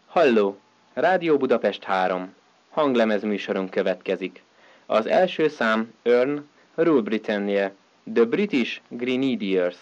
Halló! Rádió Budapest 3. Hanglemez műsorunk következik. Az első szám Earn, Rule Britannia, The British Grenadiers.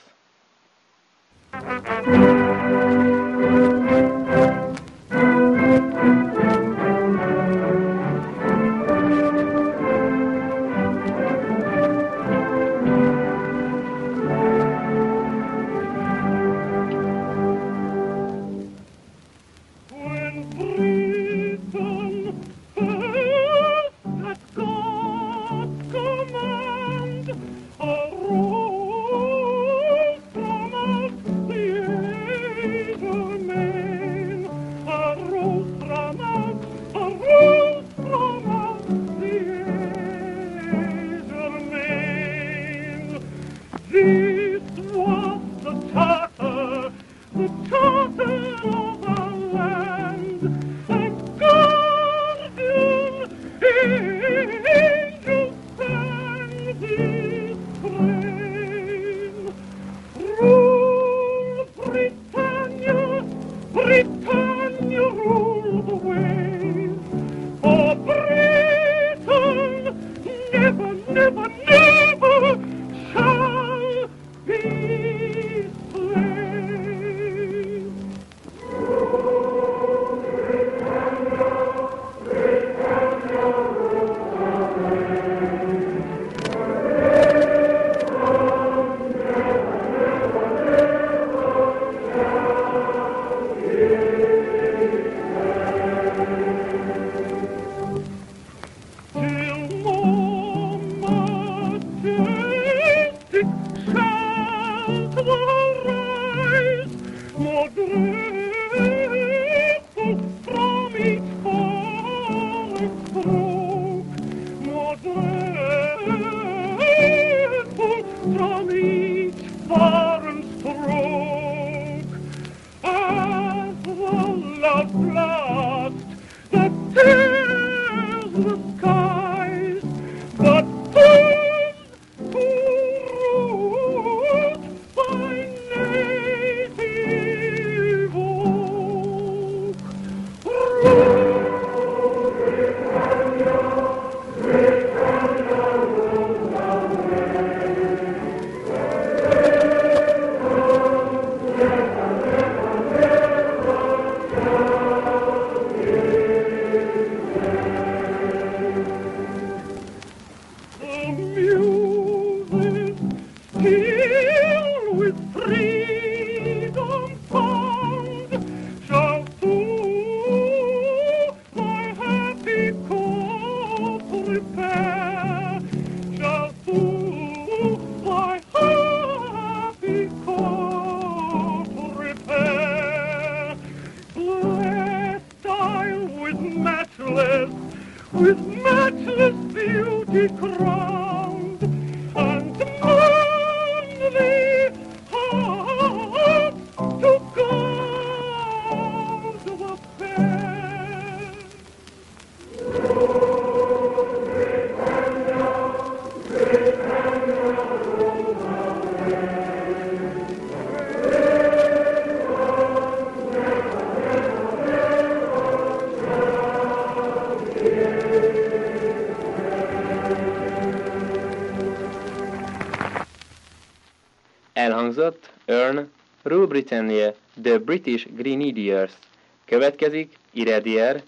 Elhangzott Earn, Rule Britannia, The British Grenadiers. Következik Iradier,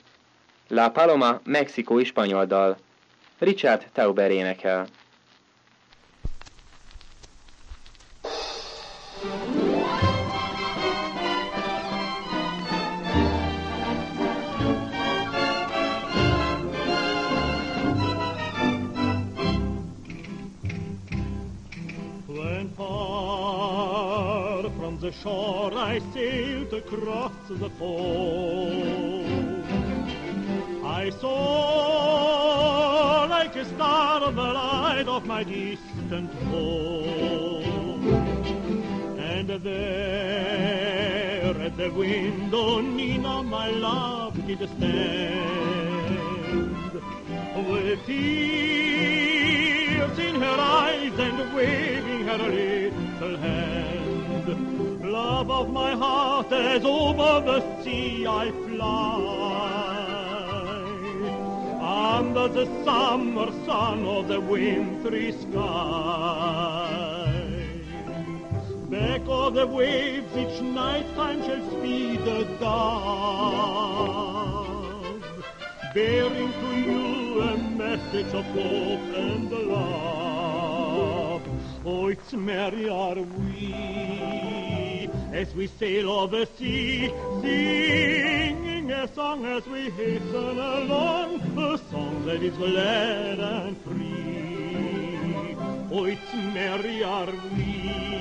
La Paloma mexikói spanyol dal. Richard Tauber énekel. The shore I sailed across the foam. I saw like a star the light of my distant home. And there at the window Nina, my love, did stand, with tears in her eyes and waving her little hand. Love of my heart, as over the sea I fly, under the summer sun of the wintry sky. Back of the waves each night time shall speed the dove, bearing to you a message of hope and love. Oh, it's merry are we as we sail over sea, singing a song as we hasten along, a song that is glad and free. Oh, it's merry are we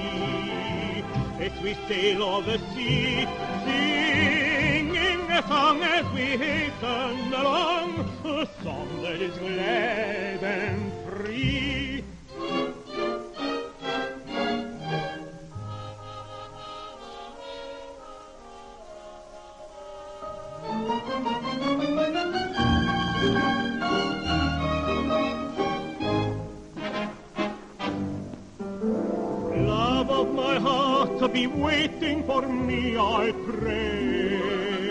as we sail over sea, singing a song as we hasten along, a song that is glad and free. Love of my heart, be waiting for me, I pray.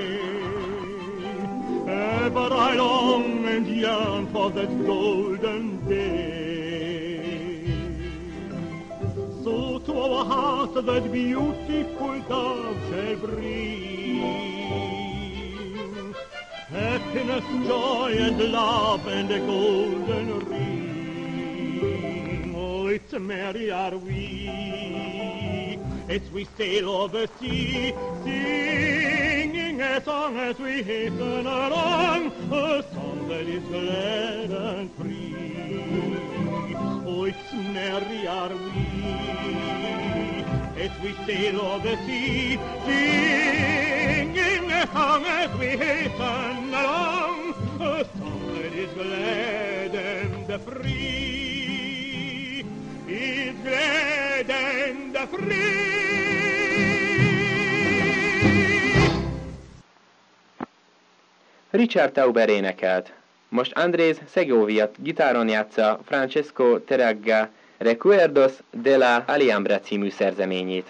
Ever I long and yearn for that golden day. So to our heart that beautiful dove shall bring happiness, joy, and love, and a golden ring. Oh, it's merry are we as we sail over sea, singing a song as we hasten along, a song that is glad and free. Oh, it's merry are we as we sail over sea, singing a song as we hasten along, a song that is glad and free, is glad and free. Richard Tauber énekelt. Most Andrés Segovia gitáron játsza Francesco Terragga Recuerdos de la Alhambra című szerzeményét.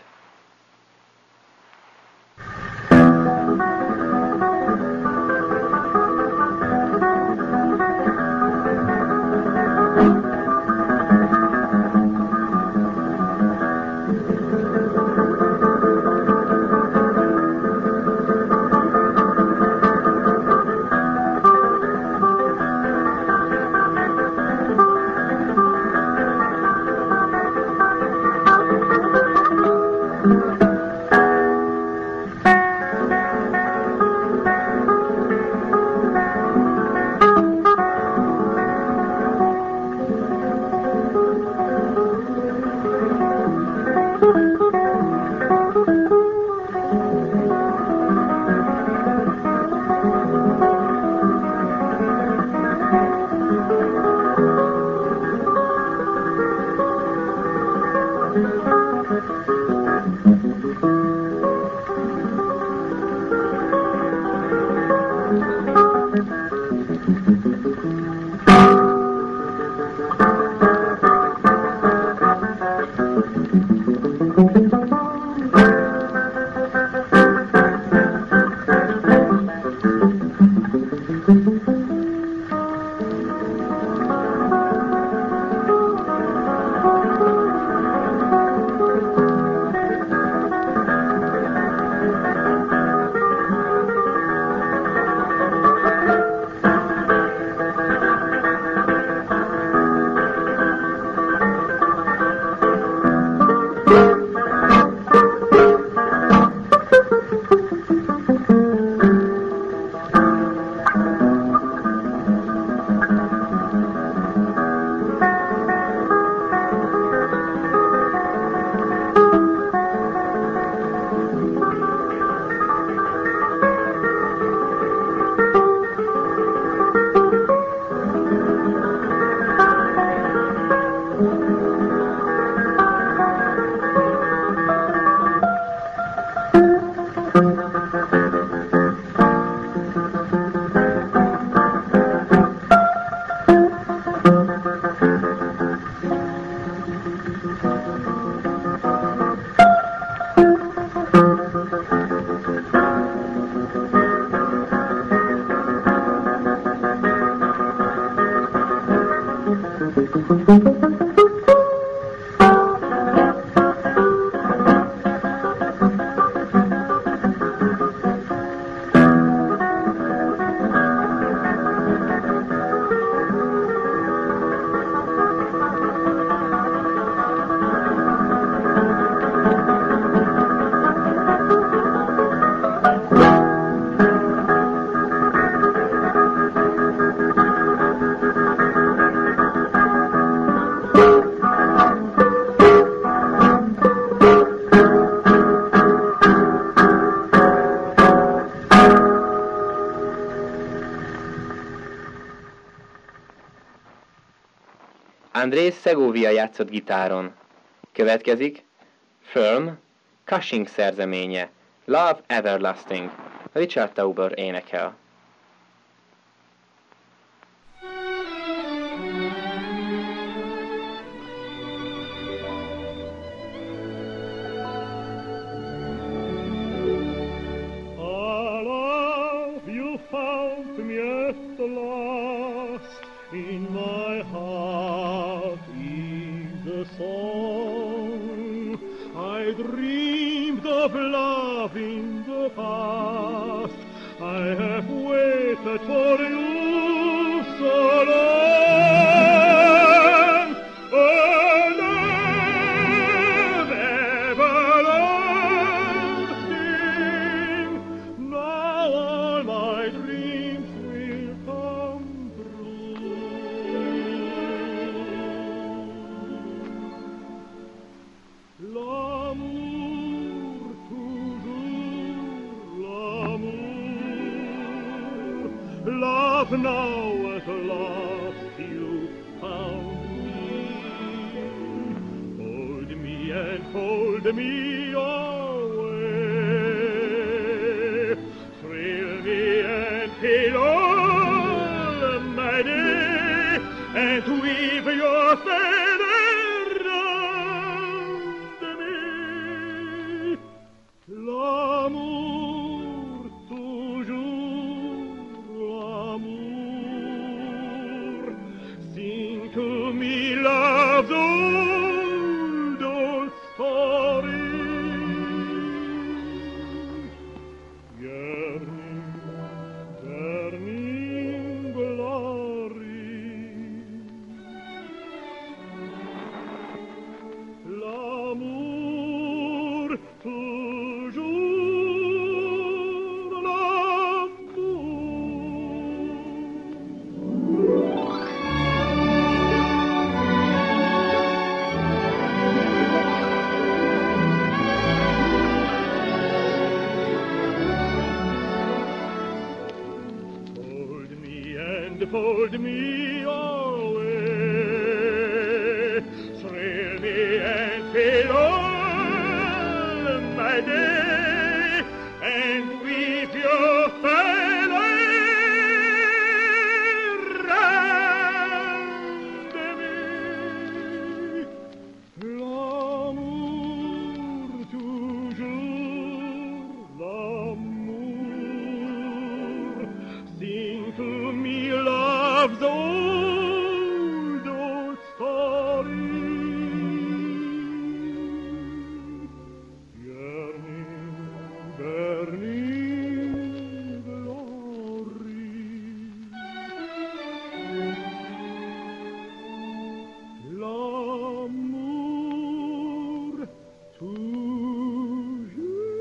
Andrés Segovia játszott gitáron. Következik Firm, Cushing szerzeménye, Love Everlasting, Richard Tauber énekel. Found me at the last, in my heart is a song. I dreamed of love in the past, I have waited for you so long. Oh, love everlasting, now all my dreams will come true. L'amour, toujours l'amour. Love now at last you found me. Hold me and hold me away. Thrill me and fill all my day, and weave your feather round me. L'amour, toujours l'amour. Sing to me love's old, old story. Yearning, burning glory. L'amour, toujours l'amour. Hold me and fold me away. Thrill me and fill all my day, and weave your feather round me. L'amour, toujours l'amour. Sing to me love's old, old story. Yearning, burning glory. L'amour, toujours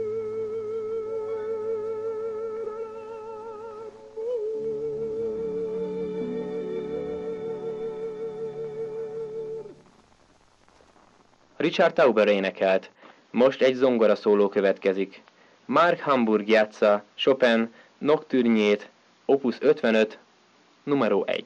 Richard Tauber énekelt. Most egy zongora szóló következik. Mark Hamburg játsza Chopin Nocturnyét, opus 55, numero 1.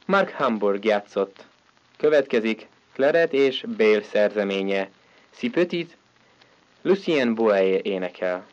Mark Hamburg játszott. Következik Claret és Bale szerzeménye. Si Petit, Lucien Boyer énekel.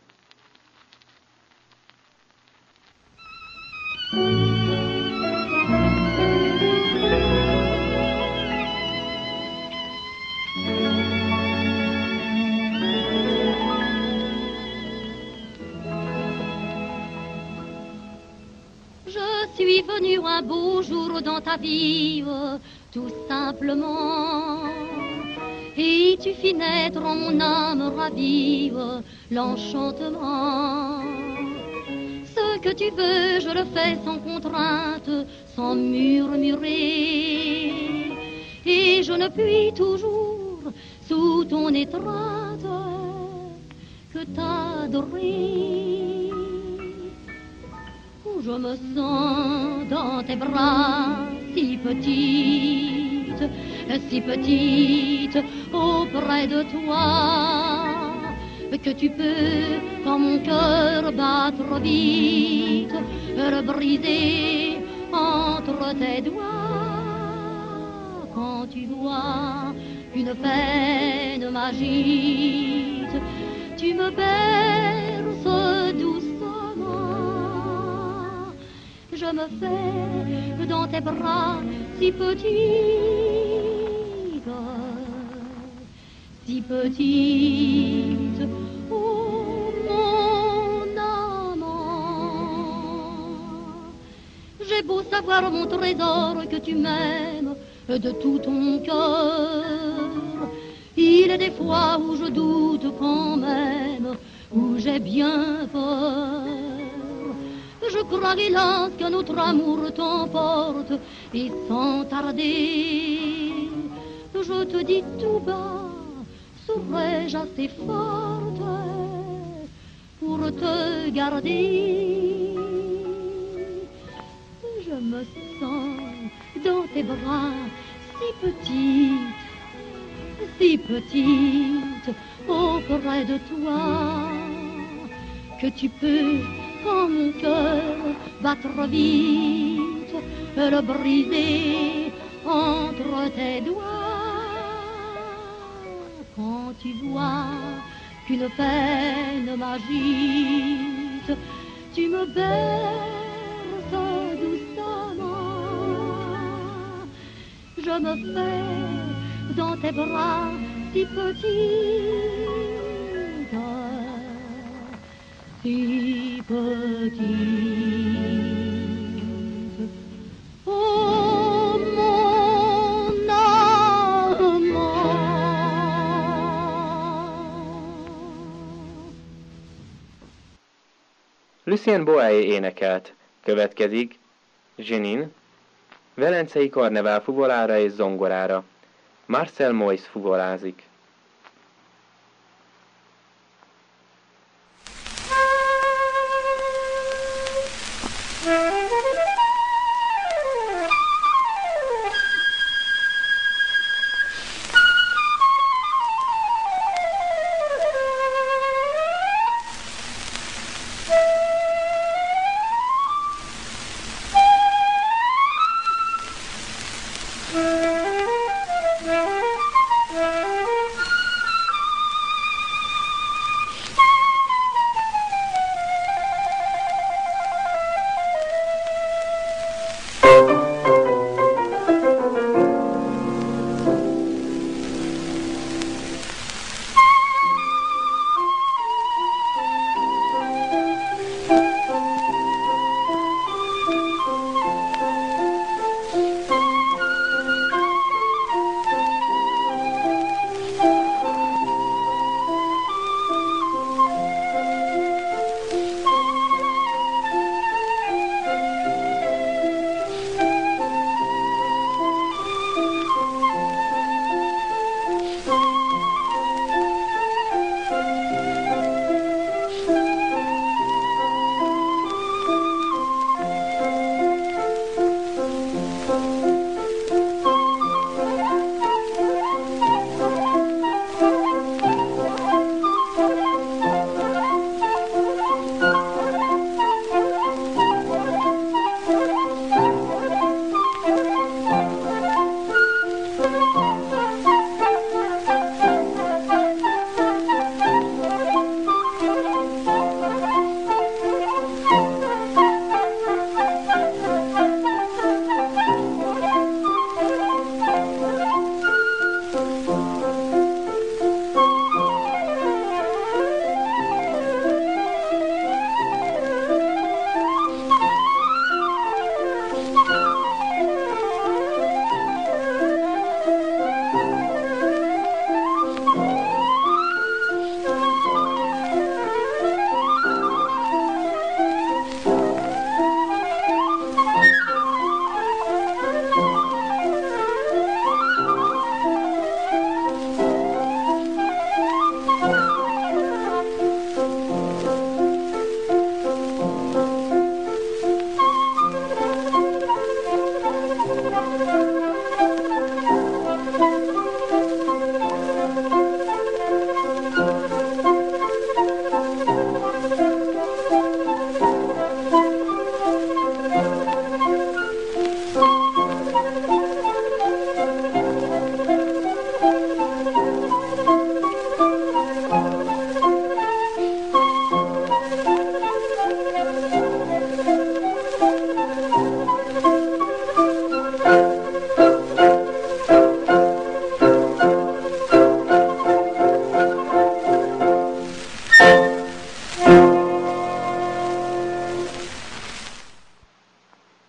Je suis venue un beau jour dans ta vie, tout simplement. Et tu fis naître en mon âme ravive l'enchantement. Ce que tu veux, je le fais sans contrainte, sans murmurer. Et je ne puis toujours, sous ton étreinte, que t'adorer. Je me sens dans tes bras si petite auprès de toi, que tu peux, quand mon cœur battre vite, le briser entre tes doigts. Quand tu vois une peine m'agite, tu me berces doucement. Je me fais dans tes bras si petite, oh mon amant. J'ai beau savoir mon trésor que tu m'aimes de tout ton cœur, il est des fois où je doute quand même, où j'ai bien peur. Je crois, hélas, que notre amour t'emporte, et sans tarder, je te dis tout bas, serais-je assez forte pour te garder? Je me sens dans tes bras si petite auprès de toi, que tu peux, quand mon cœur battre vite, le briser entre tes doigts. Quand tu vois qu'une peine m'agite, tu me berces doucement. Je me fais dans tes bras si petite, si petite, oh mon amant. Lucien Boyer énekelt. Következik Jeanine, Velencei Karnevál fuvolára és zongorára. Marcel Moyse fuvolázik.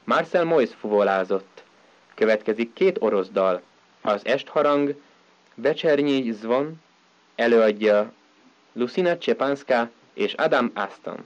Marcel Moyes fuvolázott. Következik 2 orosz dal. Az estharang Večernyi zvon előadja Lucina Czepanska és Adam Aston.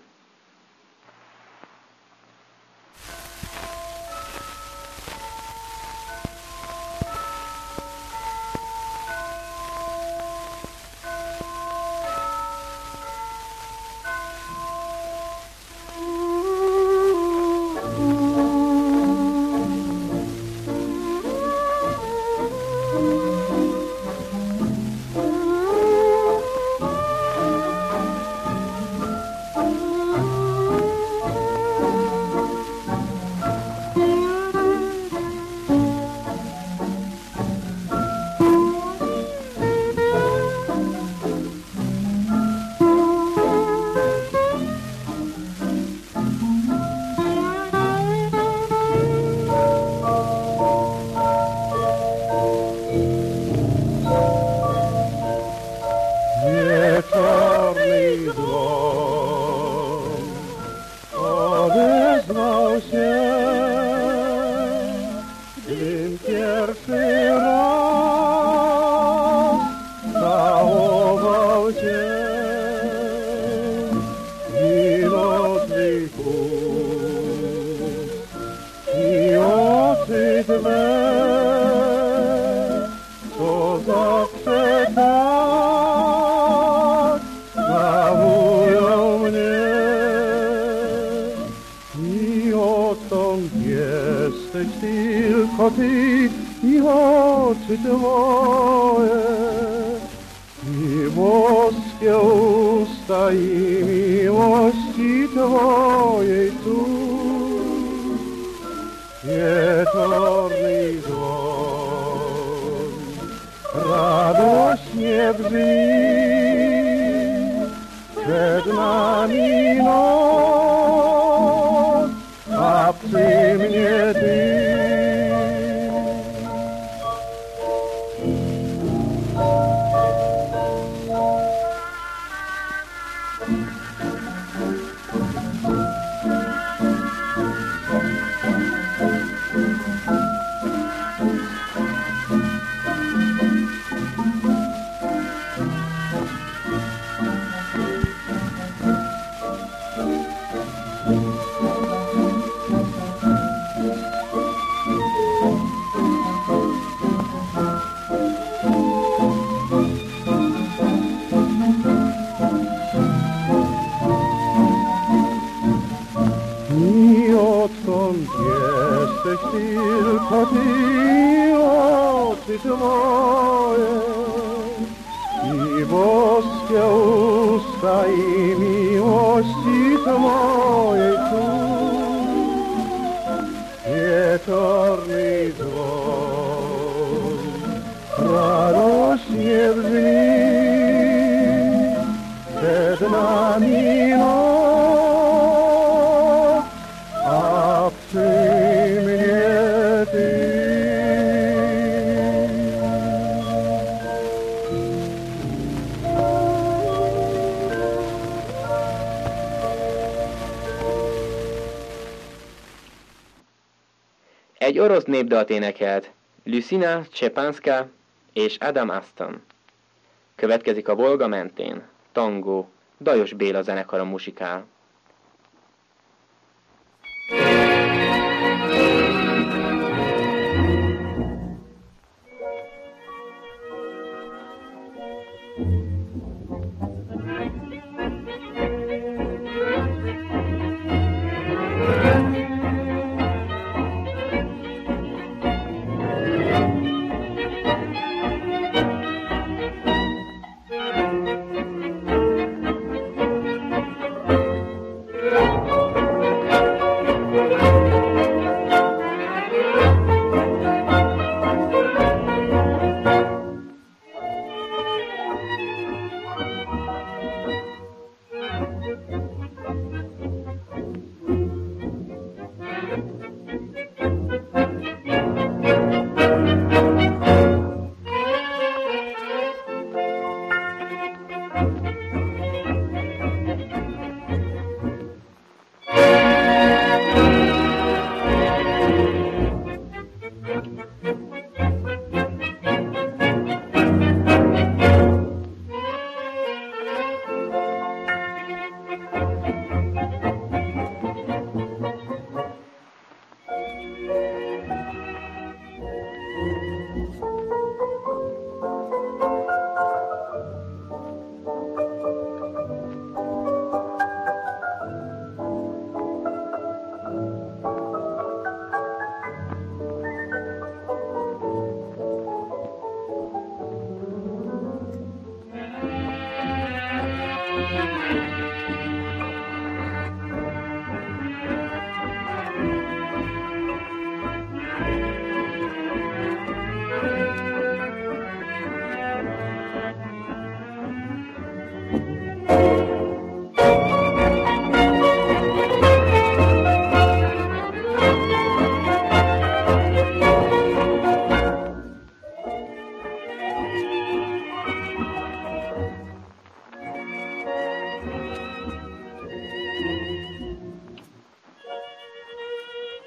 Egy orosz népdalt énekelt Lucina Czepanska és Adam Aston. Következik a Volga mentén, tangó, Dajos Béla zenekara musikál.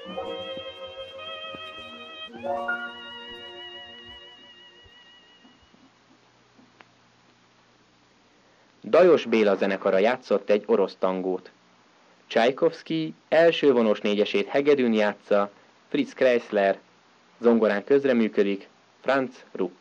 Dajos Béla zenekara játszott egy orosz tangót. Csajkovszky első vonos négyesét hegedűn játsza, Fritz Kreisler, zongorán közreműködik, Franz Rupp.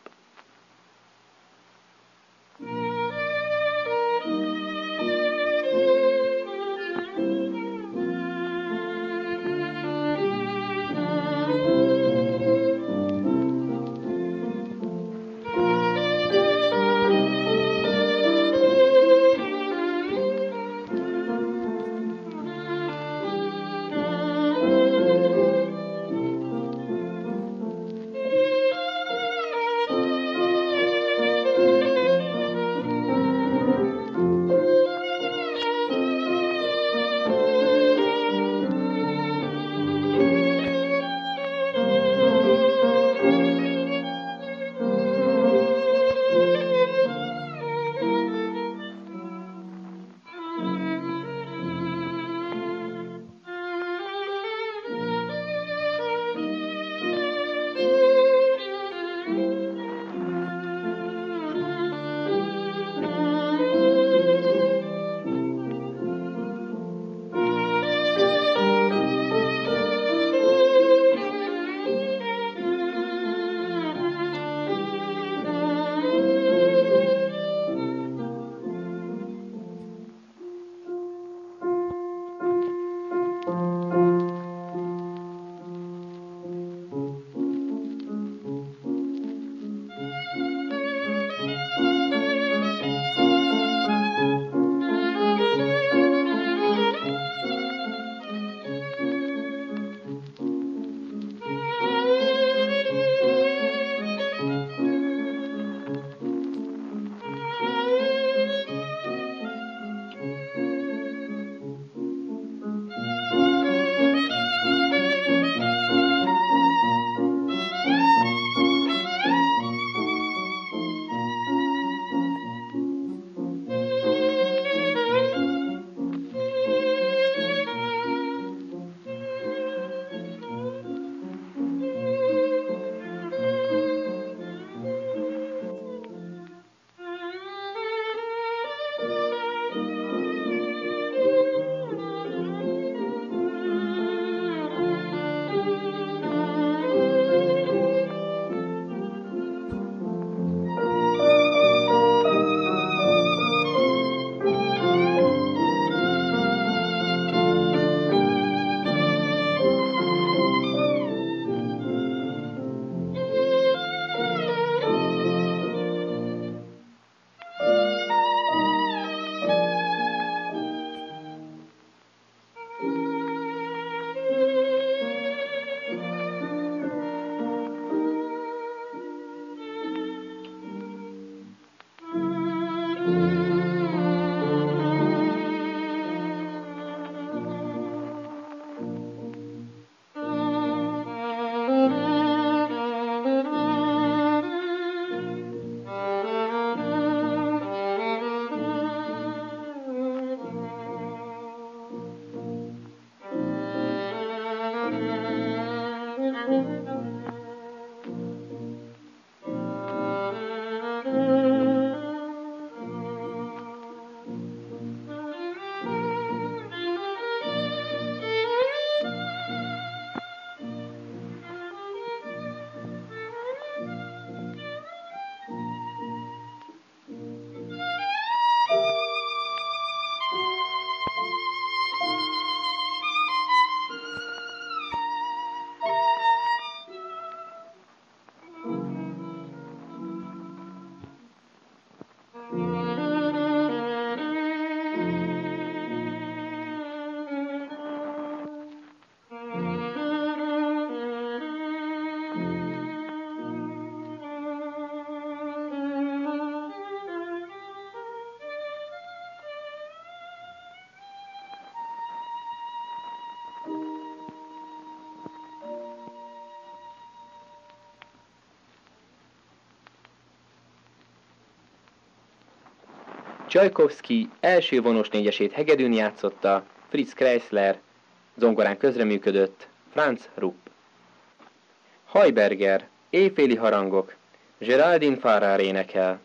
Csajkovszky első vonos négyesét hegedűn játszotta, Fritz Kreisler zongorán közreműködött, Franz Rupp. Hajberger, éjféli harangok, Geraldine Farrar énekel.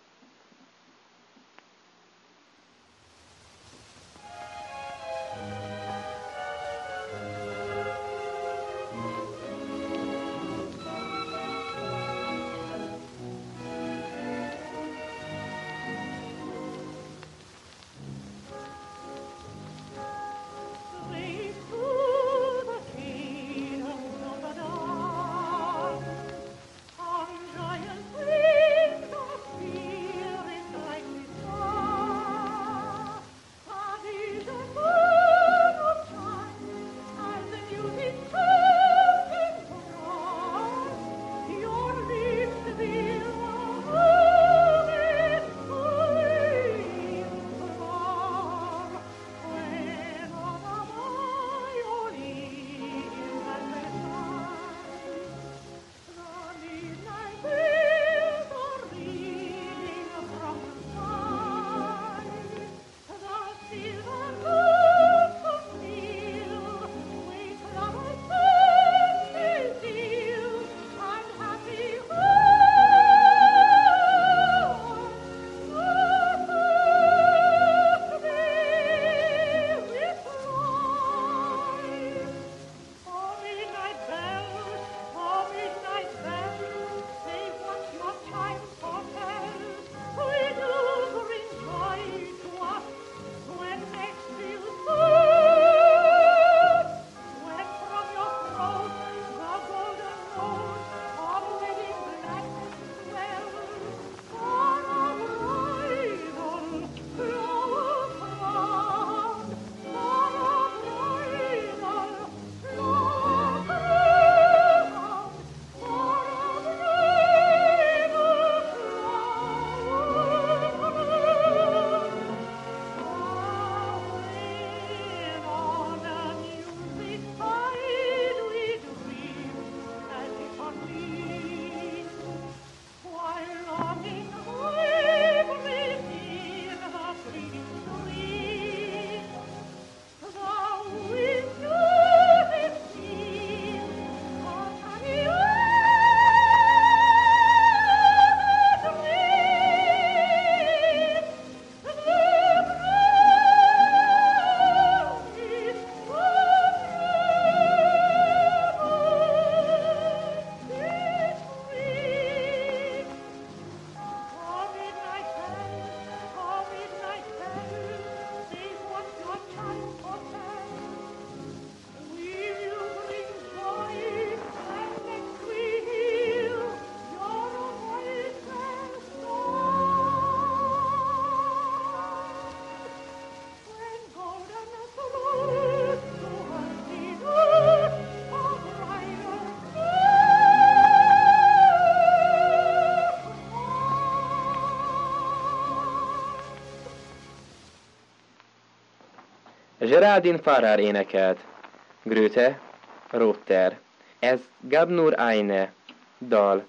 Geraldine Farrar énekelt. Gröte, Rotter. Ez Gabnur Eine, dal.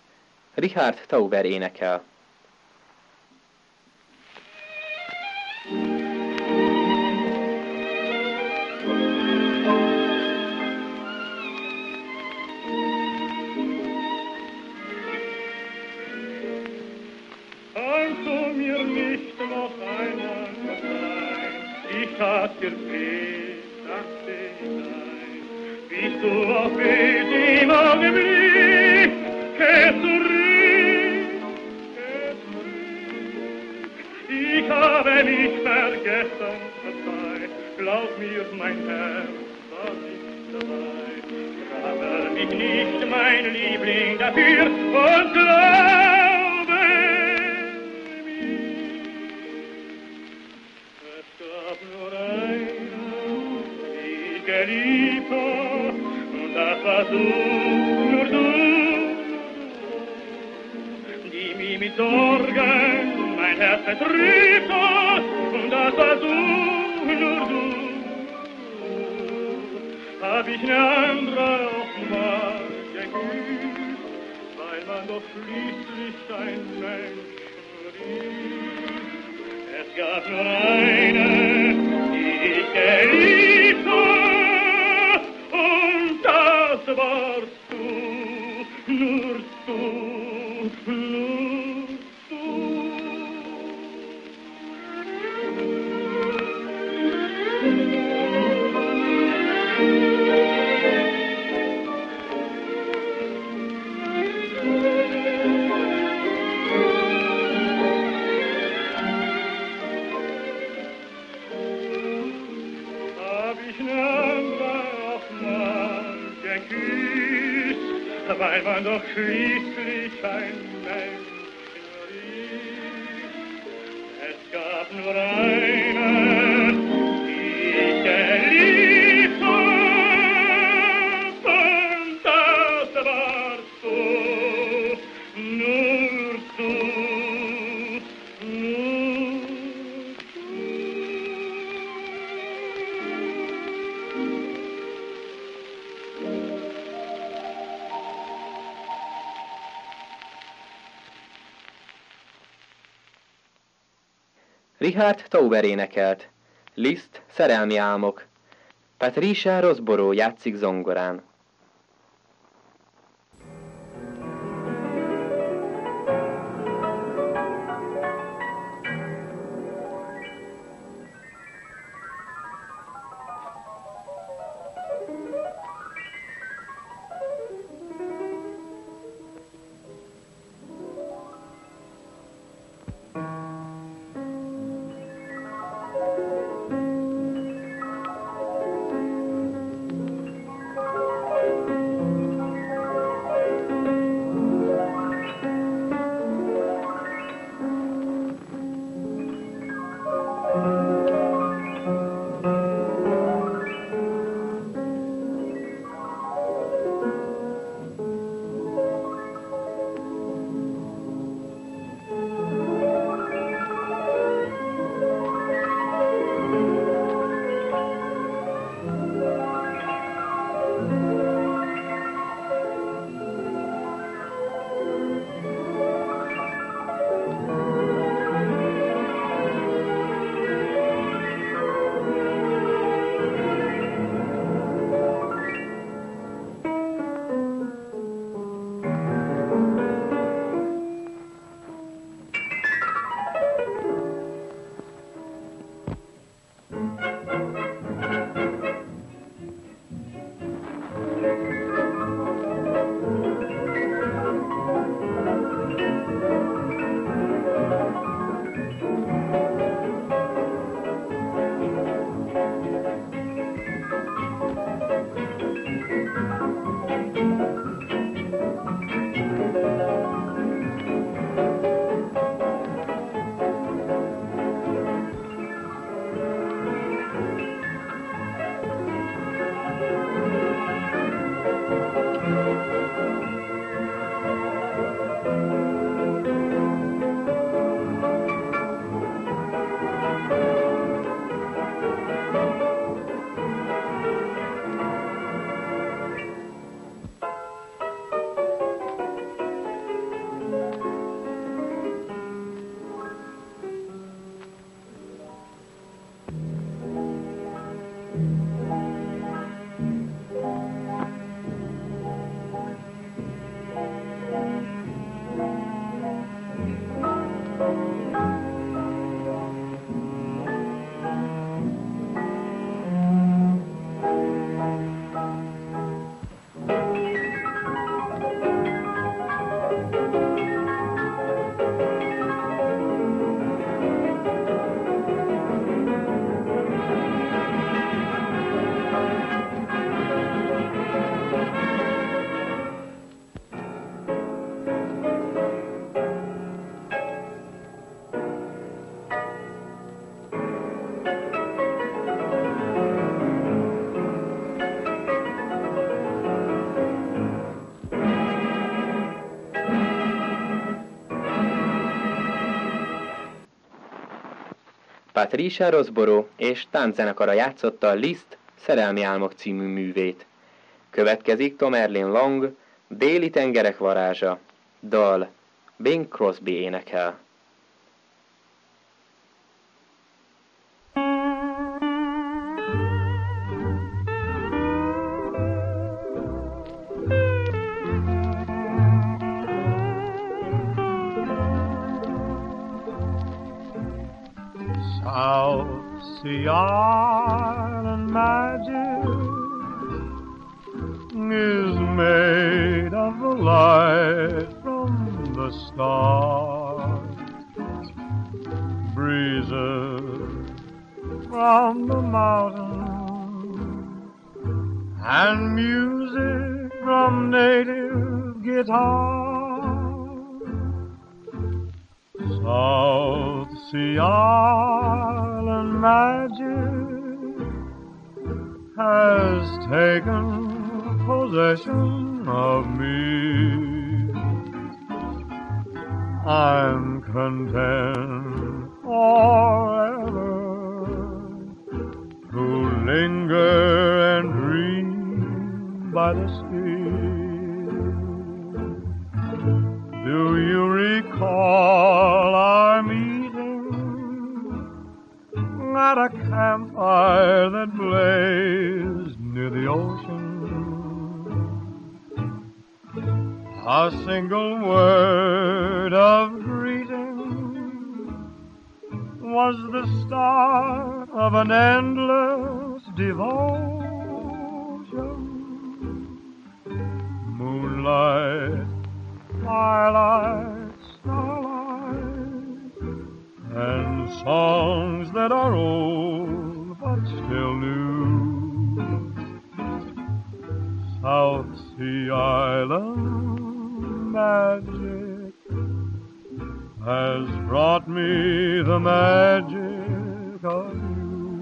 Richard Tauber énekel. Tat dir weh, dachte ich nein, bist du auf Welt im Augenblick, kehr zurück. Ich habe mich vergessen, verzeih, glaub mir, mein Herz war nicht dabei. Trauer mich nicht, mein Liebling, dafür und glaube mir. Es gab nur eine, die ich geliebt hab, und das war du, nur du, die mir mit Sorgen mein Herz betrübt hat, und das war du, nur du. Hab ich ne andere offenbar geküsst, weil man doch schließlich ein Mensch ist. Es gab nur eine, die ich geliebt hab, und warst du, nur du, nur du. Weil man doch schließlich ein Menschen ist. Es gab nur eine, die ich geliebt hab, und das warst du, nur du, nur du. Richard Tauber énekelt, Liszt Szerelmi álmok, Patricia Rosborough játszik zongorán. Patricia Rosborough és tánczenekara játszotta Liszt Szerelmi álmok című művét. Következik Tom Erlin Long, Déli tengerek varázsa, dal, Bing Crosby énekel. Sea Island magic is made of the light from the stars, breezes from the mountains, and music from native guitars. South Sea Island magic has taken possession of me. I'm content forever to linger and dream by the sea. Do you recall our meeting at a campfire that blazed near the ocean? A single word of greeting was the start of an endless devotion. Moonlight, twilight, starlight, and songs that are old but still new. South Sea Island magic has brought me the magic of you.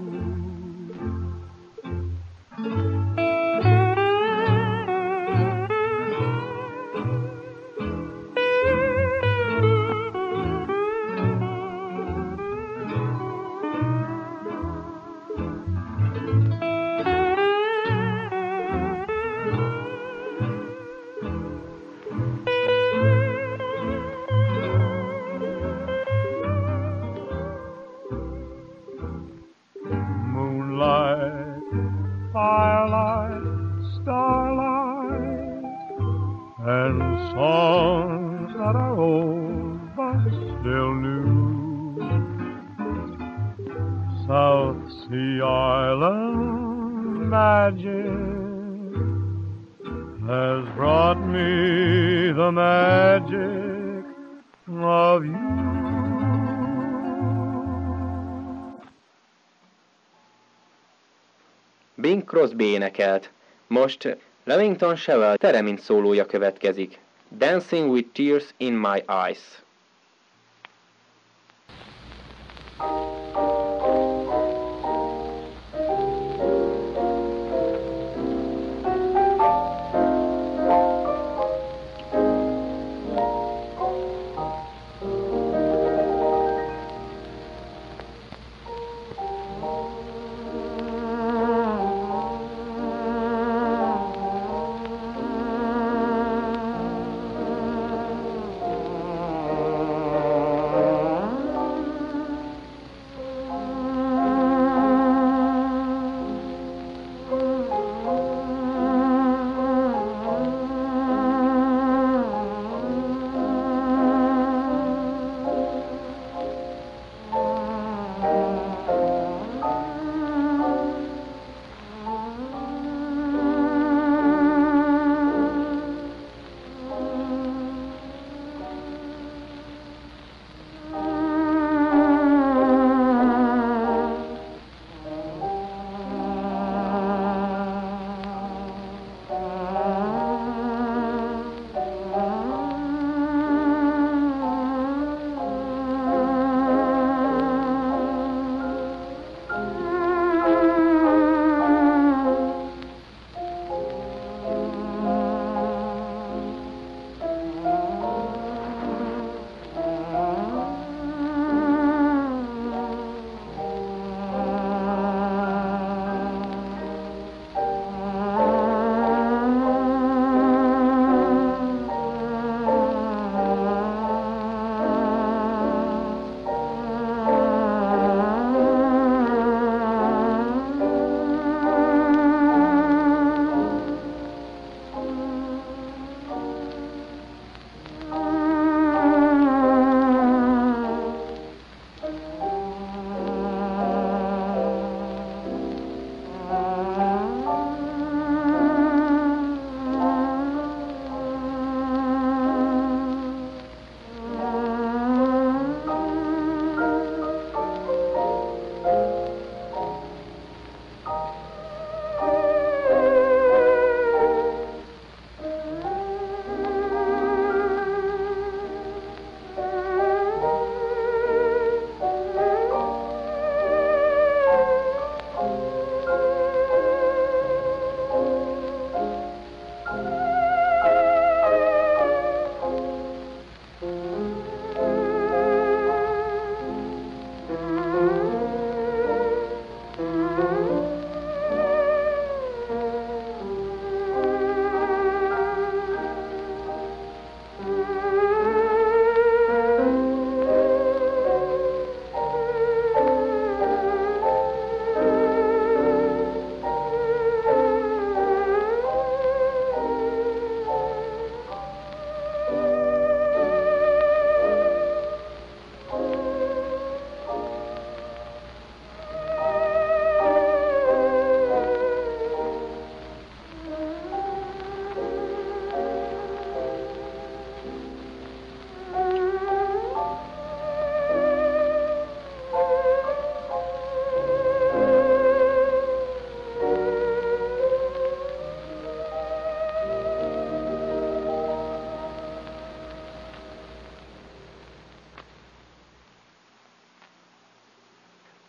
Moonlight, firelight, starlight, and songs that are old but still new. South Sea Island magic has brought me the magic of you. Bing Crosby énekelt. Most Remington Cheval Teremint szólója következik. Dancing with Tears in My Eyes.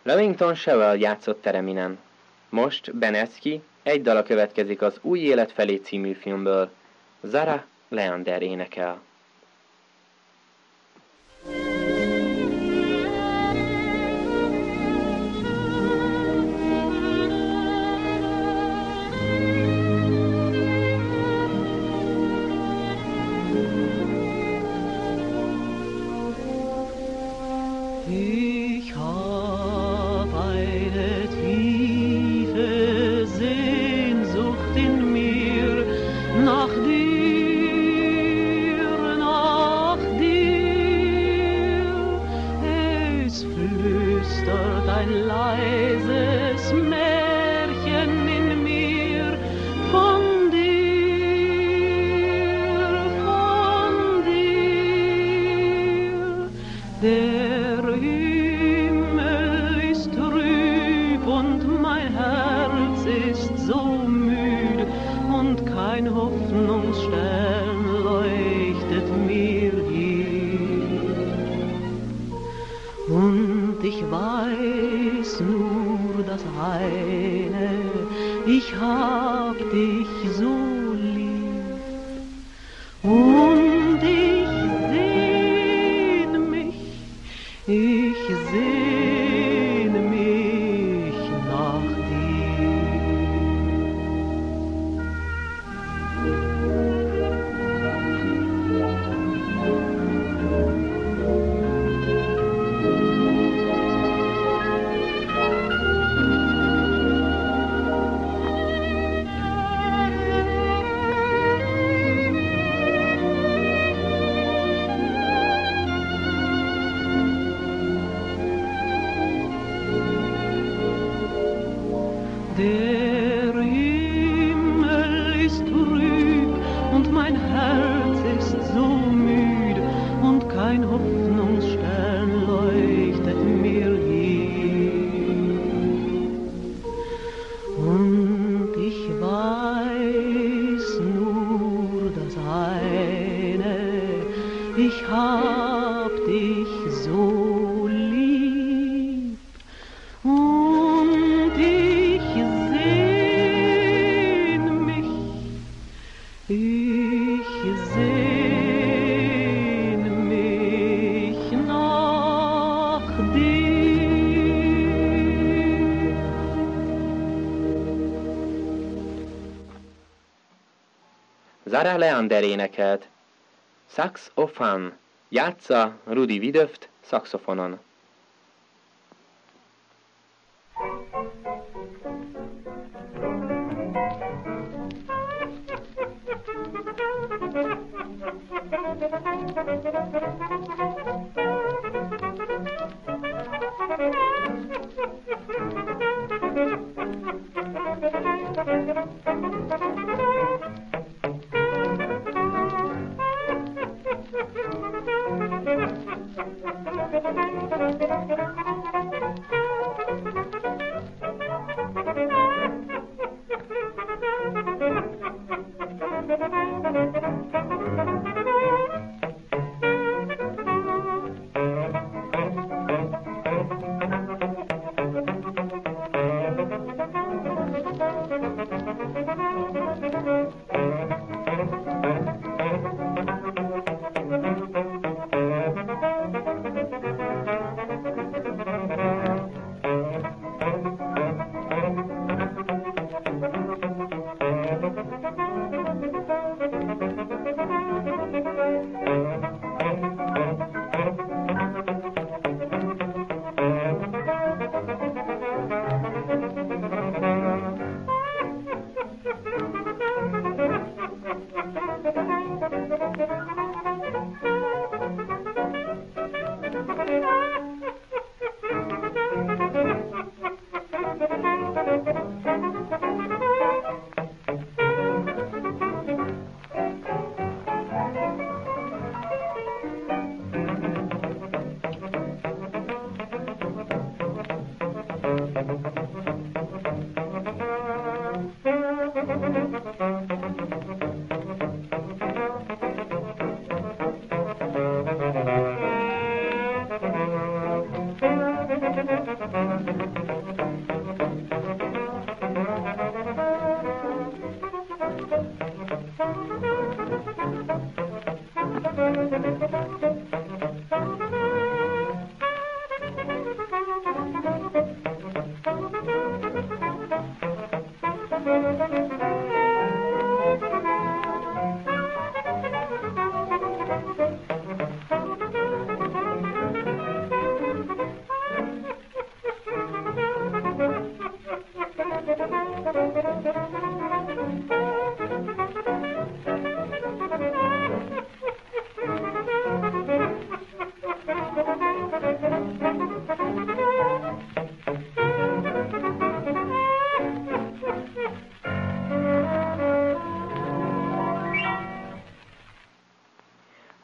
Remington Cheval játszott Tereminen. Most Benecki egy dala következik az Új élet felé című filmből. Zara Leander énekel. Ich hab eine tiefe Sehnsucht in mir nach dir, nach dir. Es flüstert ein leises Märchen in mir von dir, von dir. Der Himmel ist trüb und mein Herz ist so müd und kein Hoffnungsstern leuchtet mir hier. Und ich weiß nur das eine, ich hab dich so lieb. Und ich sehne mich nach Der Himmel ist trüb und mein Herz ist so müd und kein Hoffnungsstern leuchtet mir hier. Und ich weiß nur das eine, ich hab dich so lieb. Und ich sehne mich nach dir. Zara Leander énekelt. Saxofon. Játsza Rudi Vidöft szaxofonon.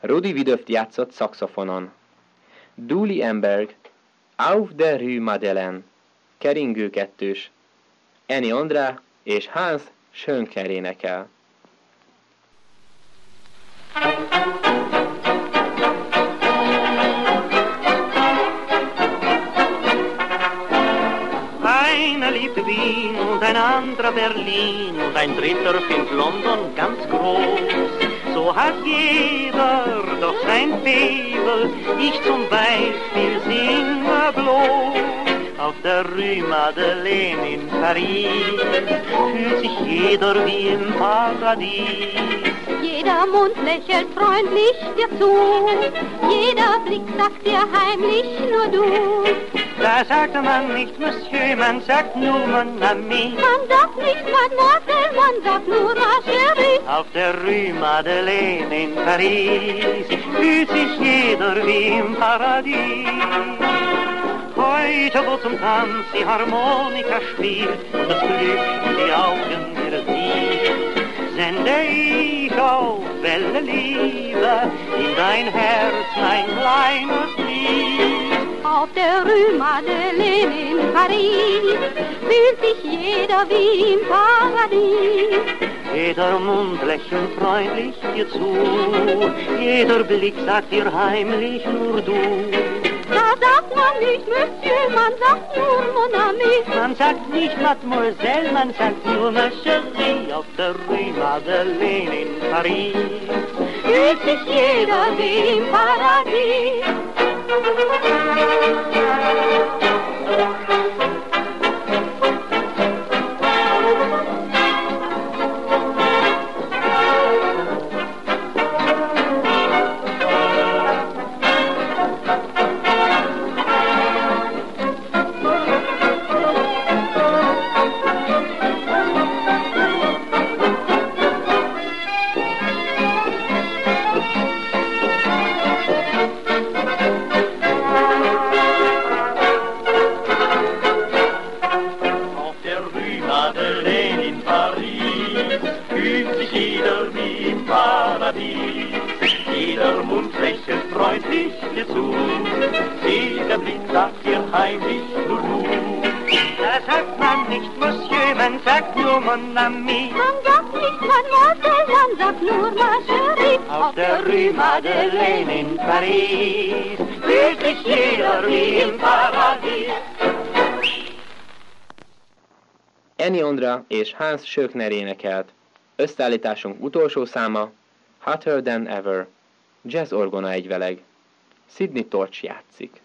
Rudi Vidöft játszott szaxofonon. Duli Emberg, Auf der Rue Madeleine, keringő kettős, Eni Andrá és Hans Schönker énekel. Einer liebte Wien und ein anderer Berlin und ein dritter findet London ganz groß. So hat jeder doch sein Faible, ich zum Beispiel singe bloß. Auf der Rue Madeleine in Paris fühlt sich jeder wie im Paradies. Jeder Mund lächelt freundlich dir zu, jeder Blick sagt dir heimlich nur du. Da sagt man nicht Monsieur, man sagt nur Mon Ami. Man sagt nicht Mademoiselle, man sagt nur ma chérie. Auf der Rue Madeleine in Paris fühlt sich jeder wie im Paradies. Heute, wo zum Tanz die Harmonika spielt und das Glück in die Augen mir sieht, sende ich auf Welle Liebe in dein Herz mein kleines Lied. Auf der Rue Madeleine in Paris fühlt sich jeder wie im Paradies. Jeder Mund lächelt freundlich dir zu, jeder Blick sagt dir heimlich nur du. Da sagt man nicht Monsieur, man sagt nur Mon Ami. Man sagt nicht Mademoiselle, man sagt nur ma chérie. Auf der Rue Madeleine in Paris Fühlt sich jeder wie im Paradies. Jeder Mund lächelt freundlich dir zu, jeder Blick sagt dir heimlich nur du. Da sagt man nicht Monsieur, man sagt nur Mon Ami. Man sagt nicht Mademoiselle, man sagt nur ma chérie. Auf der Rue Madeleine in Paris fühlt sich jeder wie im Paradies. Eni Andrá és Hans Schöckner énekelt. Összeállításunk utolsó száma, Hotter Than Ever, jazz orgona egyveleg. Sidney Torch játszik.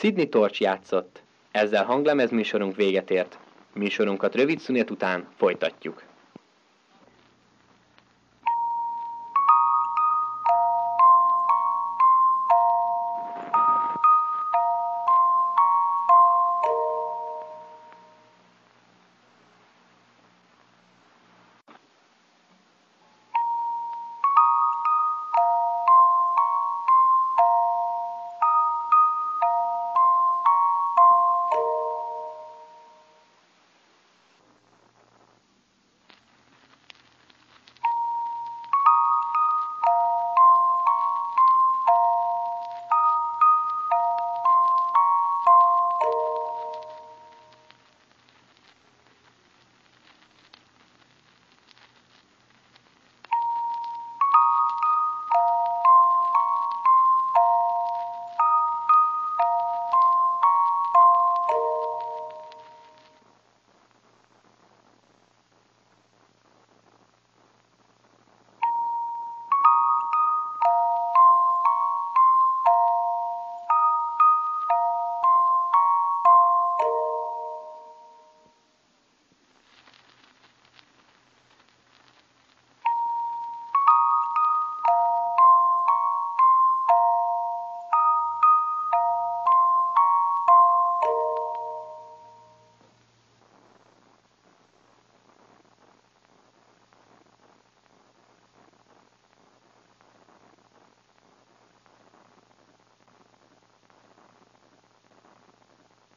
Sidney Torch játszott. Ezzel hanglemez műsorunk véget ért. Műsorunkat rövid szünet után folytatjuk.